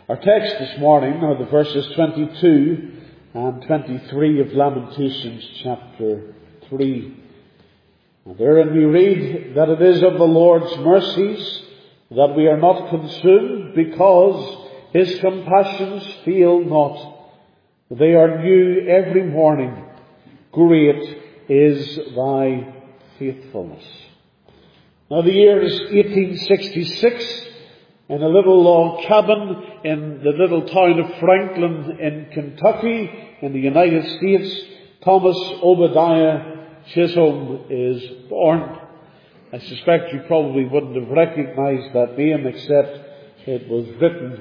Our text this morning are the verses 22 and 23 of Lamentations chapter 3. And therein we read that it is of the Lord's mercies that we are not consumed, because His compassions fail not. They are new every morning. Great is thy faithfulness. Now the year is 1866. In a little log cabin in the little town of Franklin in Kentucky in the United States, Thomas Obadiah Chisholm is born. I suspect you probably wouldn't have recognized that name, except it was written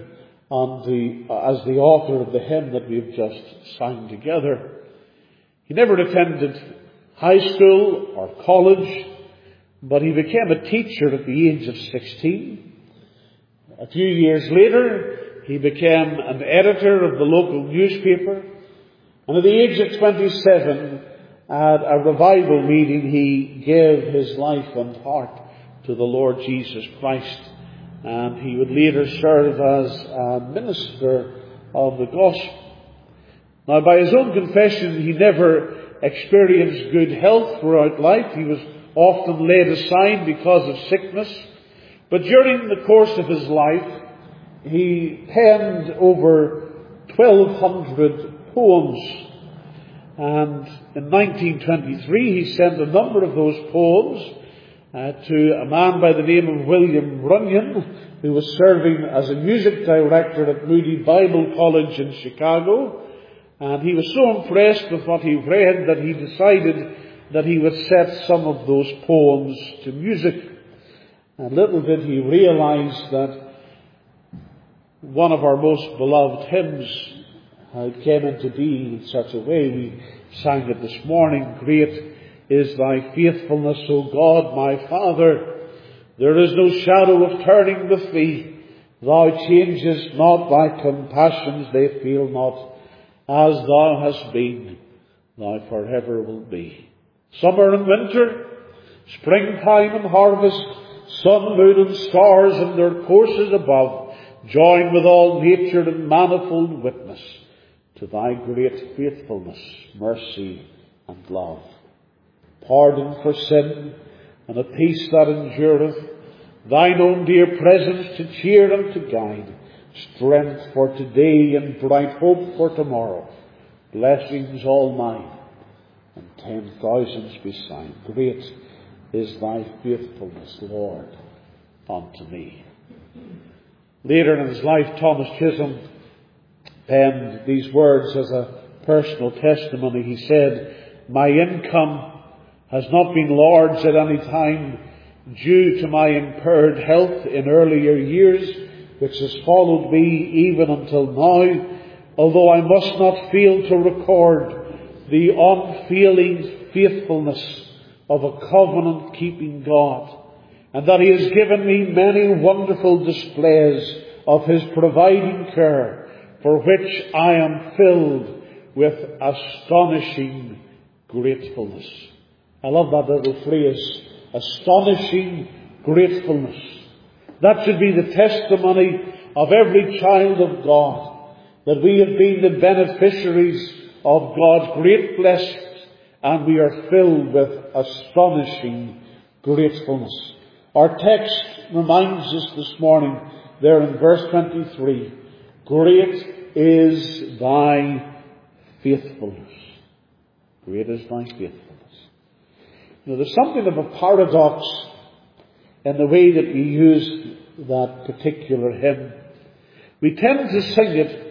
as the author of the hymn that we've just sang together. He never attended high school or college, but he became a teacher at the age of 16. A few years later, he became an editor of the local newspaper. And at the age of 27, at a revival meeting, he gave his life and heart to the Lord Jesus Christ. And he would later serve as a minister of the gospel. Now, by his own confession, he never experienced good health throughout life. He was often laid aside because of sickness. But during the course of his life, he penned over 1,200 poems. And in 1923, he sent a number of those poems to a man by the name of William Runyon, who was serving as a music director at Moody Bible College in Chicago. And he was so impressed with what he read that he decided that he would set some of those poems to music. And little did he realize that one of our most beloved hymns came into being in such a way. We sang it this morning. Great is thy faithfulness, O God, my Father. There is no shadow of turning with thee. Thou changest not, thy compassions, they fail not. As thou hast been, thou forever will be. Summer and winter, springtime and harvest, sun, moon, and stars in their courses above, join with all nature in manifold witness to thy great faithfulness, mercy, and love. Pardon for sin, and a peace that endureth, thine own dear presence to cheer and to guide, strength for today and bright hope for tomorrow, blessings all mine, and 10,000s beside. Great is thy faithfulness, Lord, unto me. Later in his life, Thomas Chisholm penned these words as a personal testimony. He said, "My income has not been large at any time due to my impaired health in earlier years, which has followed me even until now, although I must not fail to record the unfailing faithfulness of a covenant-keeping God, and that He has given me many wonderful displays of His providing care, for which I am filled with astonishing gratefulness." I love that little phrase, astonishing gratefulness. That should be the testimony of every child of God, that we have been the beneficiaries of God's great blessings, and we are filled with astonishing gratefulness. Our text reminds us this morning, there in verse 23, great is thy faithfulness. Great is thy faithfulness. Now, there's something of a paradox in the way that we use that particular hymn. We tend to sing it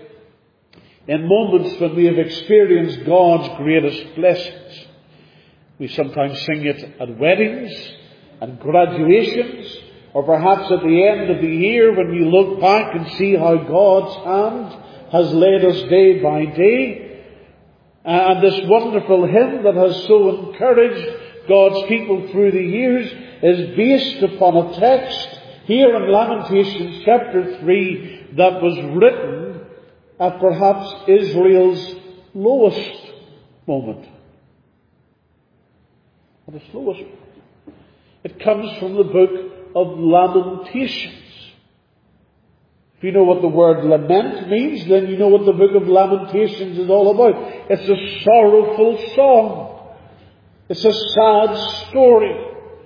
in moments when we have experienced God's greatest blessings. We sometimes sing it at weddings and graduations, or perhaps at the end of the year when we look back and see how God's hand has led us day by day. And this wonderful hymn that has so encouraged God's people through the years is based upon a text here in Lamentations chapter 3 that was written at perhaps Israel's lowest moment. At its lowest moment. It comes from the book of Lamentations. If you know what the word lament means, then you know what the book of Lamentations is all about. It's a sorrowful song. It's a sad story.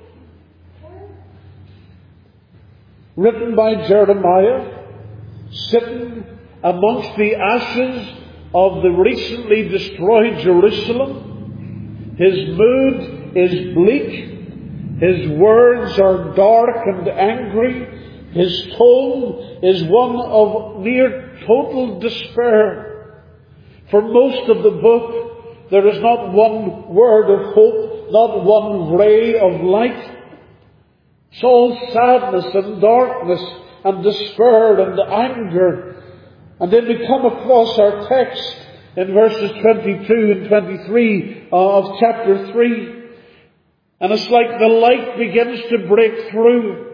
Written by Jeremiah, sitting amongst the ashes of the recently destroyed Jerusalem. His mood is bleak. His words are dark and angry. His tone is one of near total despair. For most of the book, there is not one word of hope, not one ray of light. It's all sadness and darkness and despair and anger. And then we come across our text in verses 22 and 23 of chapter 3. And it's like the light begins to break through.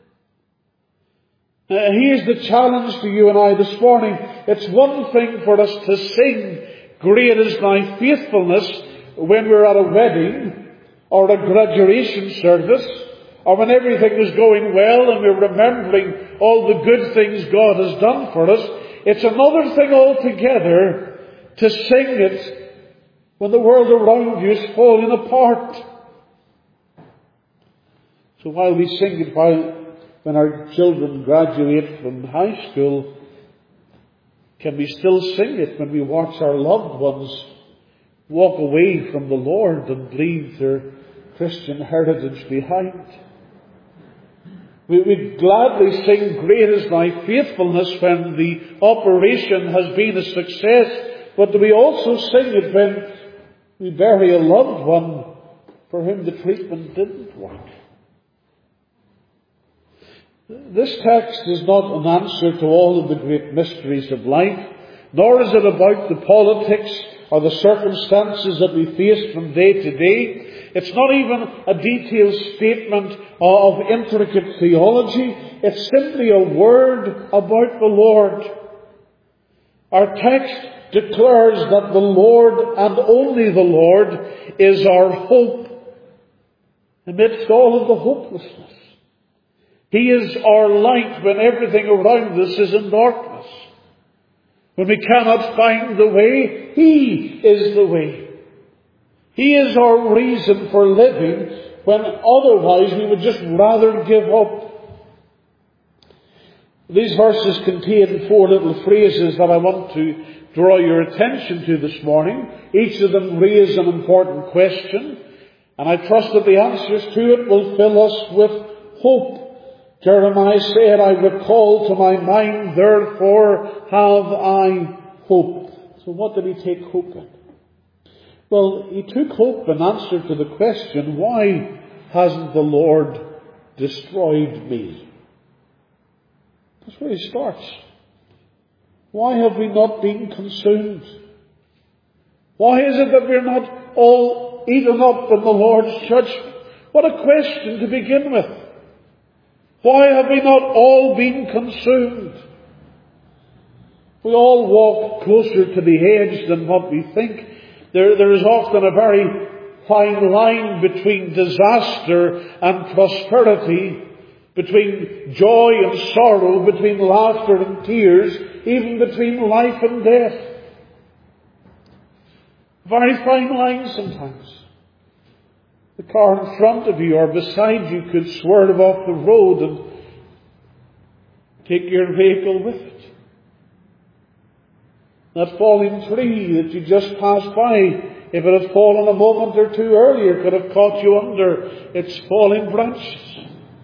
Here's the challenge to you and I this morning. It's one thing for us to sing, "Great is thy faithfulness," when we're at a wedding or a graduation service, or when everything is going well and we're remembering all the good things God has done for us. It's another thing altogether to sing it when the world around you is falling apart. So while we sing it when our children graduate from high school, can we still sing it when we watch our loved ones walk away from the Lord and leave their Christian heritage behind? We'd gladly sing, "Great is thy faithfulness," when the operation has been a success, but do we also sing it when we bury a loved one for whom the treatment didn't work? This text is not an answer to all of the great mysteries of life, nor is it about the politics or the circumstances that we face from day to day. It's not even a detailed statement of intricate theology. It's simply a word about the Lord. Our text declares that the Lord, and only the Lord, is our hope amidst all of the hopelessness. He is our light when everything around us is in darkness. When we cannot find the way, He is the way. He is our reason for living when otherwise we would just rather give up. These verses contain 4 little phrases that I want to draw your attention to this morning. Each of them raise an important question, and I trust that the answers to it will fill us with hope. Jeremiah said, "I recall to my mind, therefore have I hope." So what did he take hope in? Well, he took hope in answer to the question, why hasn't the Lord destroyed me? That's where he starts. Why have we not been consumed? Why is it that we're not all eaten up in the Lord's judgment? What a question to begin with. Why have we not all been consumed? We all walk closer to the edge than what we think. There is often a very fine line between disaster and prosperity, between joy and sorrow, between laughter and tears, even between life and death. Very fine line sometimes. The car in front of you or beside you could swerve off the road and take your vehicle with it. That falling tree that you just passed by, if it had fallen a moment or two earlier, could have caught you under its falling branches.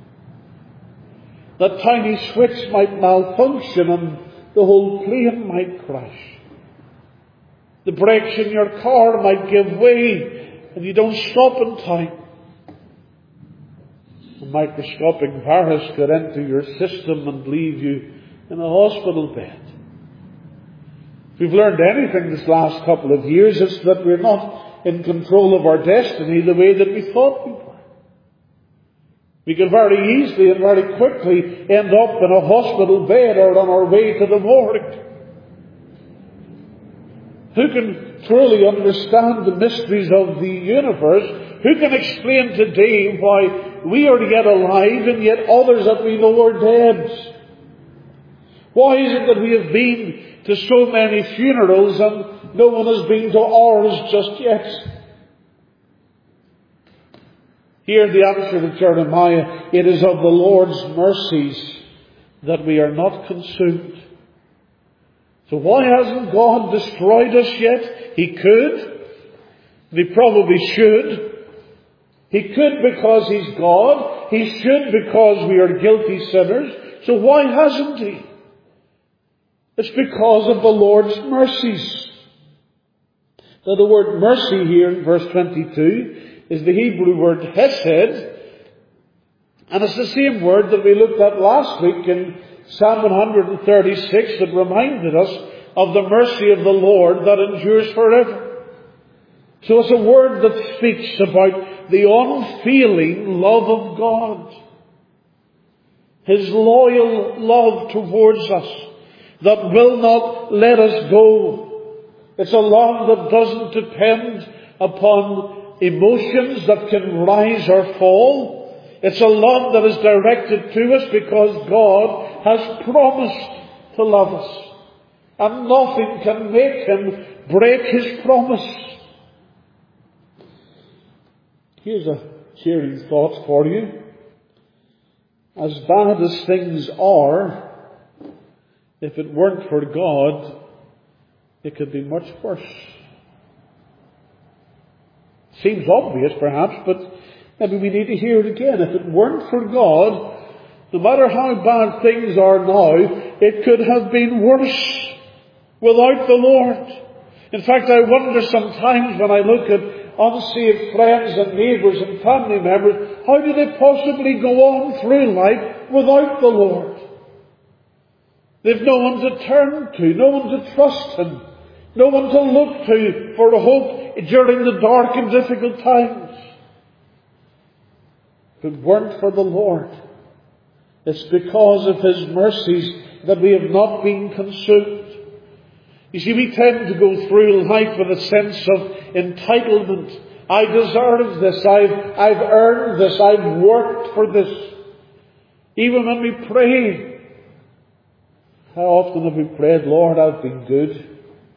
That tiny switch might malfunction and the whole plane might crash. The brakes in your car might give way and you don't stop in time. A microscopic virus could enter your system and leave you in a hospital bed. If we've learned anything this last couple of years, it's that we're not in control of our destiny the way that we thought we were. We can very easily and very quickly end up in a hospital bed or on our way to the morgue. Who can truly understand the mysteries of the universe? Who can explain today why we are yet alive and yet others that we know are dead? Why is it that we have been to so many funerals and no one has been to ours just yet? Hear the answer to Jeremiah. It is of the Lord's mercies that we are not consumed. So why hasn't God destroyed us yet? He could. He probably should. He could because He's God. He should because we are guilty sinners. So why hasn't He? It's because of the Lord's mercies. Now the word mercy here in verse 22 is the Hebrew word hesed. And it's the same word that we looked at last week in Psalm 136 that reminded us of the mercy of the Lord that endures forever. So it's a word that speaks about the unfailing love of God. His loyal love towards us that will not let us go. It's a love that doesn't depend upon emotions that can rise or fall. It's a love that is directed to us because God has promised to love us. And nothing can make Him break His promise. Here's a cheering thought for you. As bad as things are, if it weren't for God, it could be much worse. Seems obvious perhaps, but maybe we need to hear it again. If it weren't for God, no matter how bad things are now, it could have been worse without the Lord. In fact, I wonder sometimes when I look at unsaved friends and neighbours and family members, how do they possibly go on through life without the Lord? They've no one to turn to, no one to trust Him, no one to look to for hope during the dark and difficult times. If it weren't for the Lord, it's because of His mercies that we have not been consumed. You see, we tend to go through life with a sense of entitlement. I deserve this, I've earned this, I've worked for this. Even when we pray, how often have we prayed, Lord, I've been good.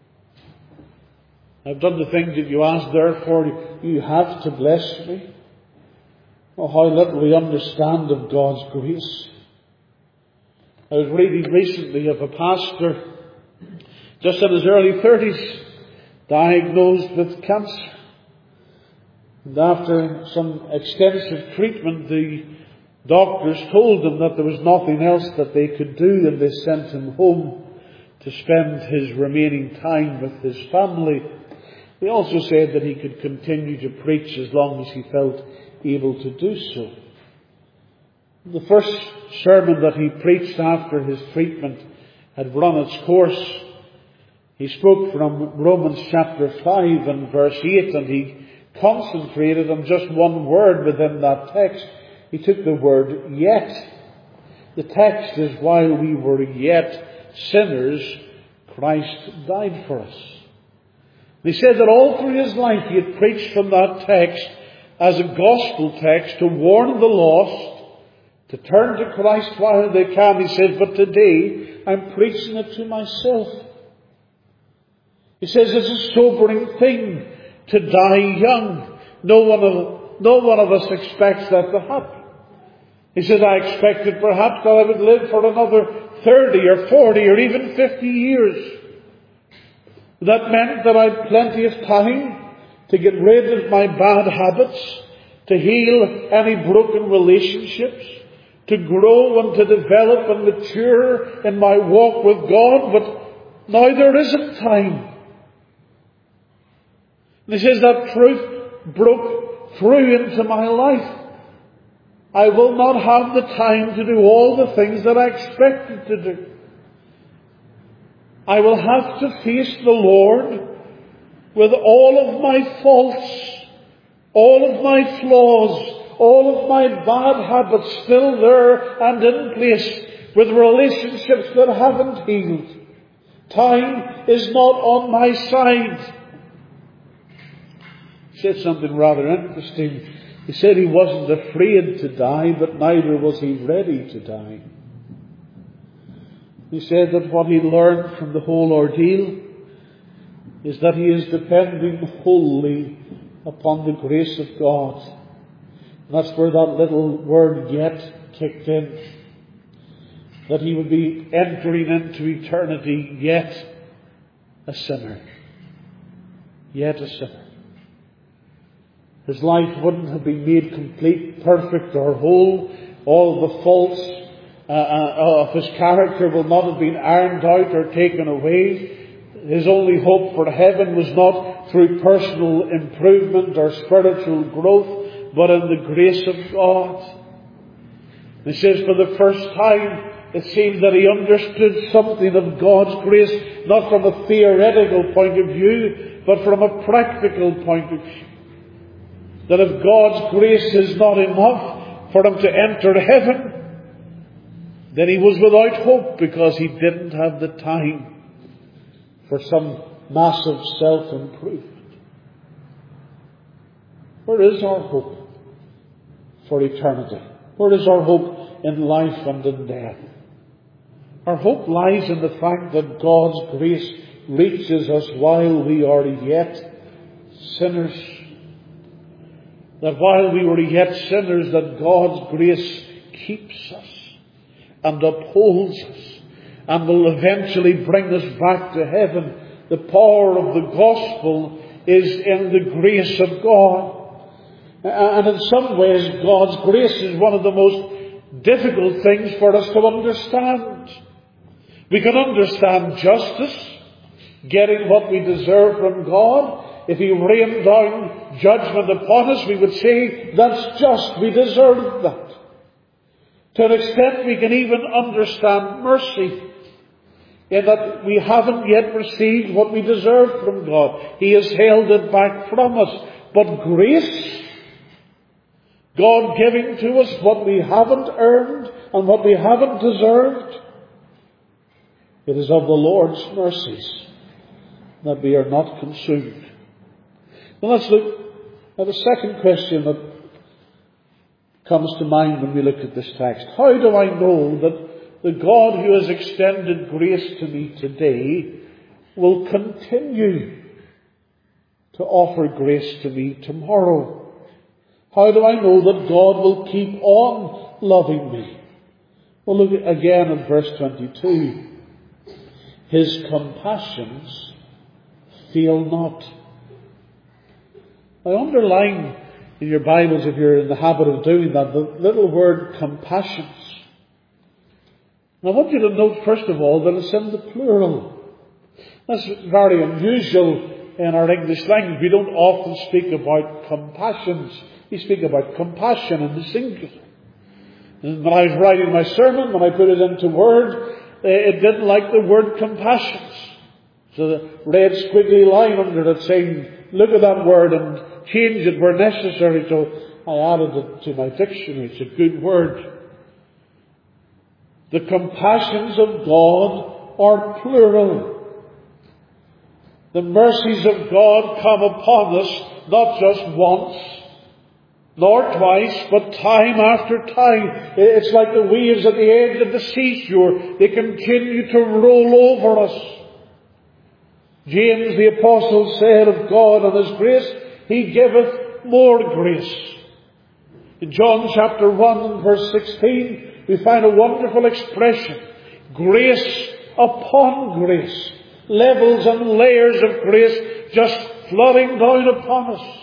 I've done the things that you asked, therefore you have to bless me. Oh, how little we understand of God's grace. I was reading recently of a pastor just in his early 30s, diagnosed with cancer. And after some extensive treatment, the doctors told him that there was nothing else that they could do, and they sent him home to spend his remaining time with his family. They also said that he could continue to preach as long as he felt able to do so. The first sermon that he preached after his treatment had run its course. He spoke from Romans chapter 5 and verse 8, and he concentrated on just one word within that text. He took the word yet. The text is, while we were yet sinners, Christ died for us. And he said that all through his life he had preached from that text as a gospel text to warn the lost to turn to Christ while they can. He says, but today I'm preaching it to myself. He says it's a sobering thing to die young. No one of us expects that to happen. He says, I expected perhaps that I would live for another 30 or 40 or even 50 years. That meant that I had plenty of time to get rid of my bad habits, to heal any broken relationships, to grow and to develop and mature in my walk with God. But now there isn't time. And he says that truth broke through into my life. I will not have the time to do all the things that I expected to do. I will have to face the Lord with all of my faults, all of my flaws, all of my bad habits still there and in place, with relationships that haven't healed. Time is not on my side. He said something rather interesting. He said he wasn't afraid to die, but neither was he ready to die. He said that what he learned from the whole ordeal is that he is depending wholly upon the grace of God. And that's where that little word "yet" kicked in. That he would be entering into eternity yet a sinner. Yet a sinner. His life wouldn't have been made complete, perfect or whole. All the faults of his character will not have been ironed out or taken away. His only hope for heaven was not through personal improvement or spiritual growth, but in the grace of God. He says for the first time, it seemed that he understood something of God's grace, not from a theoretical point of view, but from a practical point of view. That if God's grace is not enough for him to enter heaven, then he was without hope, because he didn't have the time for some massive self-improvement. Where is our hope for eternity? Where is our hope in life and in death? Our hope lies in the fact that God's grace reaches us while we are yet sinners. That while we were yet sinners, that God's grace keeps us and upholds us and will eventually bring us back to heaven. The power of the gospel is in the grace of God. And in some ways, God's grace is one of the most difficult things for us to understand. We can understand justice, getting what we deserve from God. If He rained down judgment upon us, we would say, that's just, we deserve that. To an extent, we can even understand mercy, in that we haven't yet received what we deserve from God. He has held it back from us. But grace, God giving to us what we haven't earned and what we haven't deserved, it is of the Lord's mercies that we are not consumed. Now let's look at the second question that comes to mind when we look at this text. How do I know that the God who has extended grace to me today will continue to offer grace to me tomorrow? How do I know that God will keep on loving me? Well, look again at verse 22. His compassions fail not. I underline in your Bibles, if you're in the habit of doing that, the little word compassions. And I want you to note, first of all, that it's in the plural. That's very unusual in our English language. We don't often speak about compassions. We speak about compassion in the singular. And when I was writing my sermon, when I put it into Word, it didn't like the word compassions. So the red squiggly line under it saying, look at that word and change it where necessary. So I added it to my dictionary. It's a good word. The compassions of God are plural. The mercies of God come upon us not just once, nor twice, but time after time. It's like the waves at the edge of the seashore. They continue to roll over us. James the Apostle said of God and His grace, He giveth more grace. In John chapter 1 and verse 16, we find a wonderful expression. Grace upon grace. Levels and layers of grace just flooding down upon us.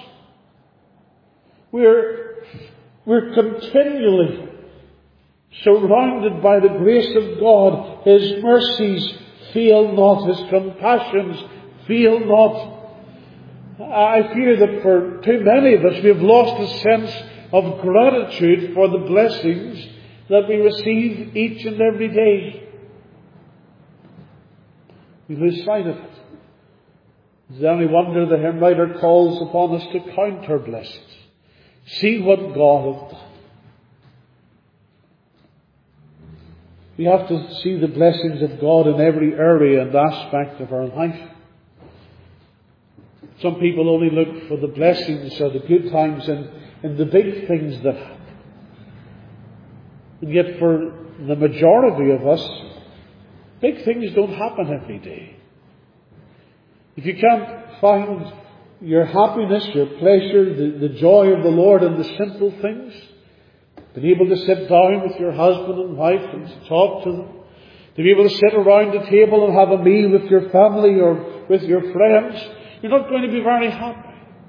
We're continually surrounded by the grace of God. His mercies fail not. His compassions fail not. I fear that for too many of us, we have lost a sense of gratitude for the blessings that we receive each and every day. We lose sight of it. Is there any wonder the hymn writer calls upon us to count our blessings? See what God hath done. We have to see the blessings of God in every area and aspect of our life. Some people only look for the blessings or the good times in the big things that happen. And yet for the majority of us, Big things don't happen every day. If you can't find your happiness, your pleasure, the joy of the Lord in the simple things, being able to sit down with your husband and wife and to talk to them, to be able to sit around the table and have a meal with your family or with your friends, you're not going to be very happy.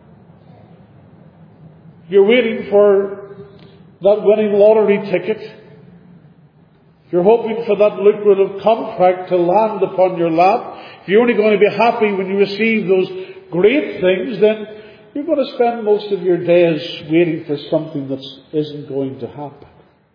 If you're waiting for that winning lottery ticket, if you're hoping for that lucrative contract to land upon your lap, if you're only going to be happy when you receive those great things, then you're going to spend most of your days waiting for something that isn't going to happen.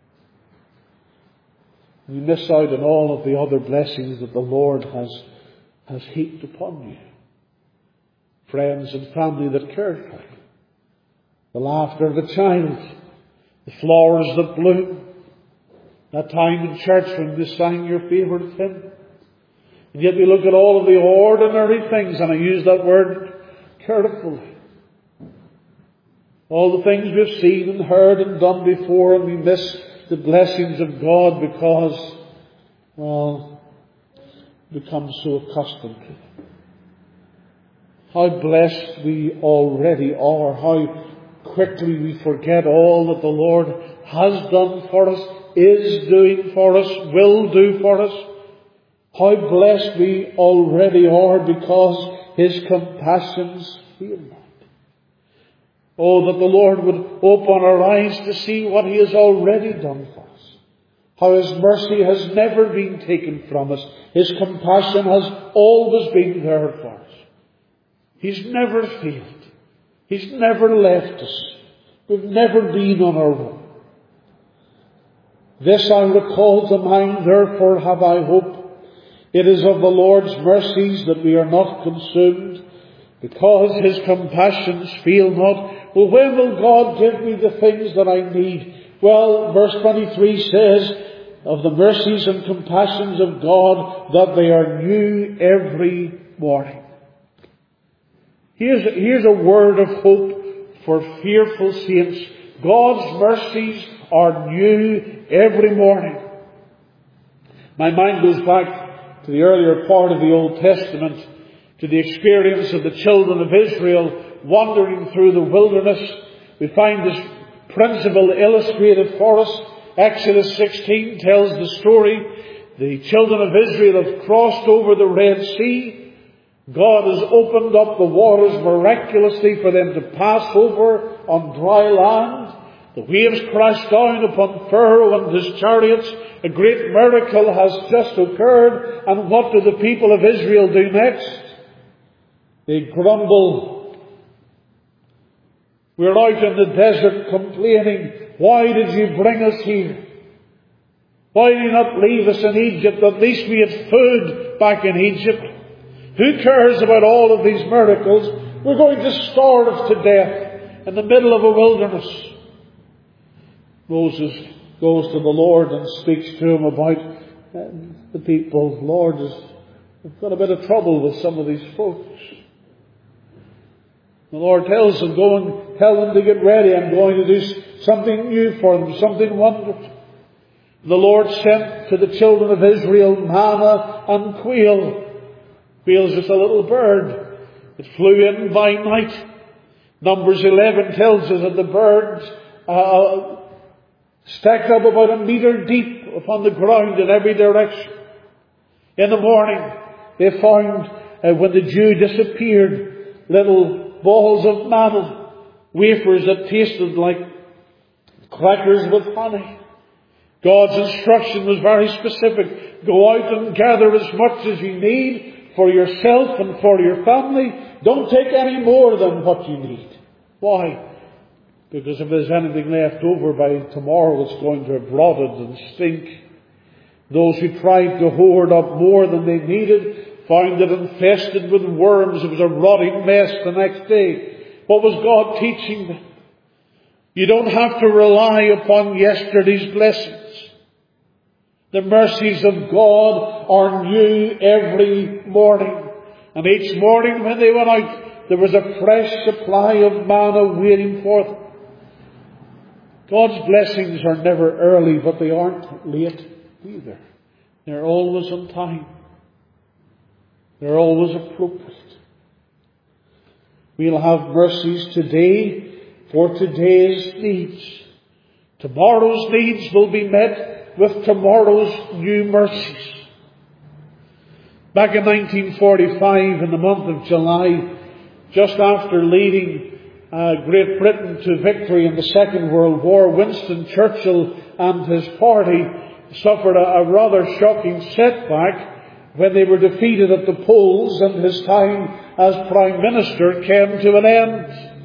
You miss out on all of the other blessings that the Lord has heaped upon you. Friends and family that care for you. The laughter of a child. The flowers that bloom. That time in church when you sang your favourite hymn. And yet we look at all of the ordinary things, and I use that word carefully. All the things we've seen and heard and done before, and we miss the blessings of God because, well, become so accustomed to them. How blessed we already are. How quickly we forget all that the Lord has done for us, is doing for us, will do for us. How blessed we already are because His compassions fail not. Oh, that the Lord would open our eyes to see what He has already done for us. How His mercy has never been taken from us. His compassion has always been there for us. He's never failed. He's never left us. We've never been on our own. This I recall to mind, therefore have I hope. It is of the Lord's mercies that we are not consumed, because His compassions fail not. Well, when will God give me the things that I need? Well, verse 23 says, of the mercies and compassions of God, that they are new every morning. Here's a word of hope for fearful saints. God's mercies are new every morning. My mind goes back to the earlier part of the Old Testament, to the experience of the children of Israel wandering through the wilderness. We find this principle illustrated for us. Exodus 16 tells the story. The children of Israel have crossed over the Red Sea. God has opened up the waters miraculously for them to pass over on dry land. The waves crashed down upon Pharaoh and his chariots. A great miracle has just occurred. And what do the people of Israel do next? They grumble. We're out in the desert complaining. Why did you bring us here? Why did you not leave us in Egypt? At least we had food back in Egypt. Who cares about all of these miracles? We're going to starve to death in the middle of a wilderness. Moses goes to the Lord and speaks to him about the people. Lord, we've got a bit of trouble with some of these folks. The Lord tells them, go and tell them to get ready. I'm going to do something new for them, something wonderful. The Lord sent to the children of Israel manna and quail. Quail is just a little bird. It flew in by night. Numbers 11 tells us that the birds stacked up about a metre deep upon the ground in every direction. In the morning, they found, when the dew disappeared, little balls of manna, wafers that tasted like crackers with honey. God's instruction was very specific. Go out and gather as much as you need for yourself and for your family. Don't take any more than what you need. Why? Because if there's anything left over by tomorrow, it's going to have rotted and stink. Those who tried to hoard up more than they needed found it infested with worms. It was a rotting mess the next day. What was God teaching them? You don't have to rely upon yesterday's blessings. The mercies of God are new every morning. And each morning when they went out, there was a fresh supply of manna waiting for them. God's blessings are never early, but they aren't late either. They're always on time. They're always appropriate. We'll have mercies today for today's needs. Tomorrow's needs will be met with tomorrow's new mercies. Back in 1945, in the month of July, just after leading Great Britain to victory in the Second World War, Winston Churchill and his party suffered a rather shocking setback when they were defeated at the polls and his time as Prime Minister came to an end.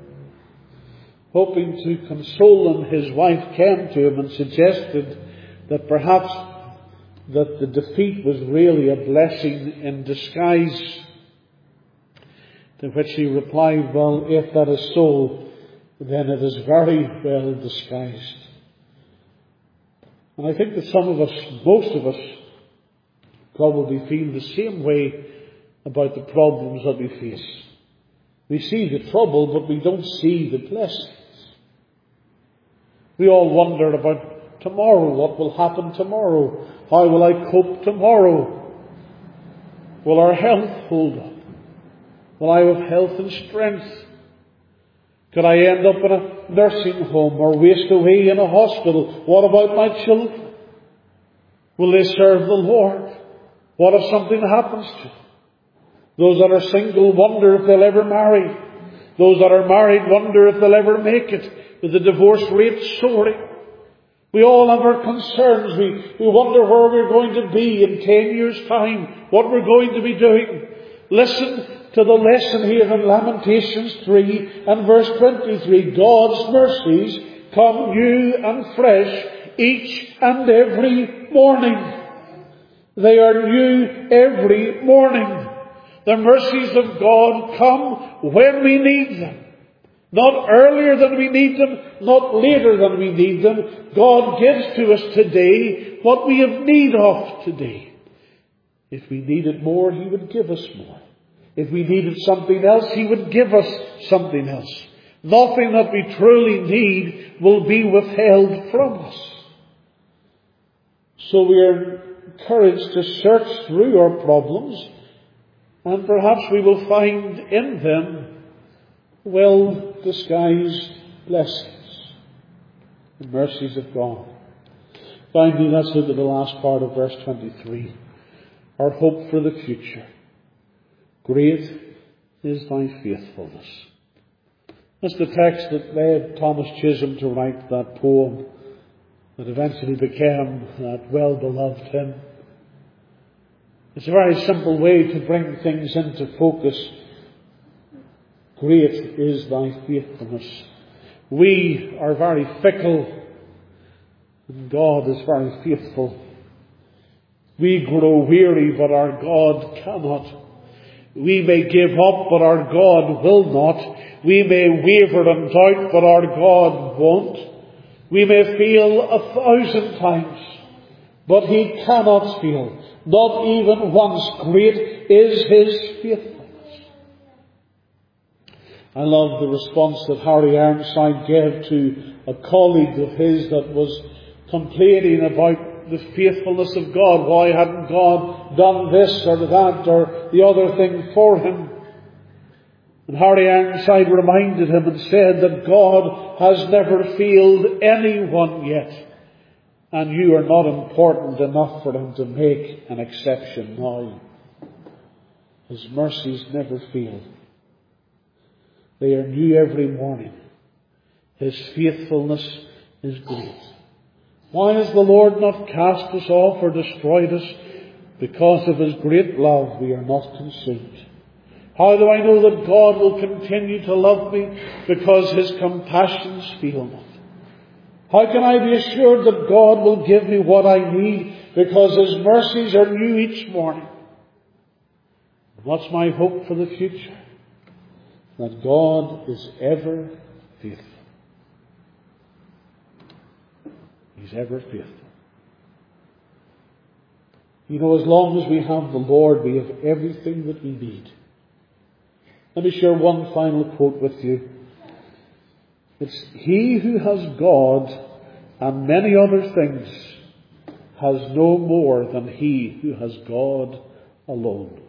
Hoping to console him, his wife came to him and suggested that perhaps that the defeat was really a blessing in disguise. To which he replied, well, if that is so, then it is very well disguised. And I think that some of us, most of us, probably feel the same way about the problems that we face. We see the trouble, but we don't see the blessings. We all wonder about tomorrow. What will happen tomorrow? How will I cope tomorrow? Will our health hold up? Will I have health and strength? Could I end up in a nursing home or waste away in a hospital? What about my children? Will they serve the Lord? What if something happens to them? Those that are single wonder if they'll ever marry. Those that are married wonder if they'll ever make it, with the divorce rate soaring. We all have our concerns. We wonder where we're going to be in 10 years' time, what we're going to be doing. Listen to the lesson here in Lamentations 3 and verse 23. God's mercies come new and fresh each and every morning. They are new every morning. The mercies of God come when we need them. Not earlier than we need them, not later than we need them. God gives to us today what we have need of today. If we needed more, He would give us more. If we needed something else, He would give us something else. Nothing that we truly need will be withheld from us. So we are encouraged to search through our problems, and perhaps we will find in them well-disguised blessings, the mercies of God. Finally, let's look at the last part of verse 23. Our hope for the future. Great is thy faithfulness. That's the text that led Thomas Chisholm to write that poem that eventually became that well-beloved hymn. It's a very simple way to bring things into focus. Great is thy faithfulness. We are very fickle, and God is very faithful. We grow weary, but our God cannot. We may give up, but our God will not. We may waver and doubt, but our God won't. We may fail 1,000 times, but He cannot fail. Not even once. Great is His faithfulness. I love the response that Harry Ironside gave to a colleague of his that was complaining about the faithfulness of God. Why hadn't God done this or that or the other thing for him? And Harry Ironside reminded him and said that God has never failed anyone yet. And you are not important enough for Him to make an exception now. His mercies never fail. They are new every morning. His faithfulness is great. Why has the Lord not cast us off or destroyed us? Because of His great love we are not consumed. How do I know that God will continue to love me? Because His compassions fail not. How can I be assured that God will give me what I need? Because His mercies are new each morning. What's my hope for the future? That God is ever faithful. He's ever faithful. You know, as long as we have the Lord, we have everything that we need. Let me share one final quote with you. It's, he who has God and many other things has no more than he who has God alone.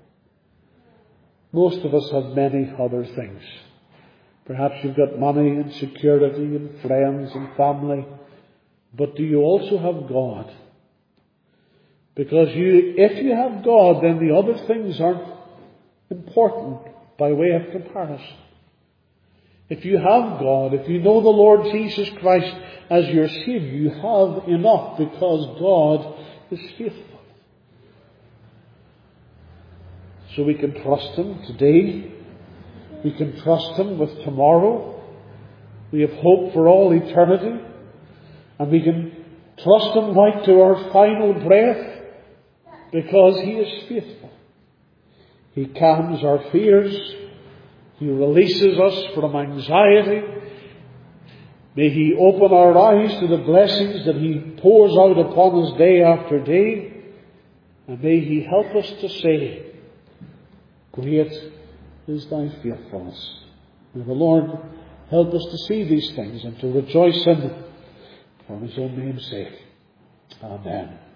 Most of us have many other things. Perhaps you've got money and security and friends and family. But do you also have God? Because if you have God, then the other things aren't important by way of comparison. If you have God, if you know the Lord Jesus Christ as your Savior, you have enough because God is faithful. So we can trust Him today. We can trust Him with tomorrow. We have hope for all eternity. And we can trust Him right to our final breath because He is faithful. He calms our fears. He releases us from anxiety. May He open our eyes to the blessings that He pours out upon us day after day. And may He help us to say, great is thy faithfulness. May the Lord help us to see these things and to rejoice in them for His own name's sake. Amen.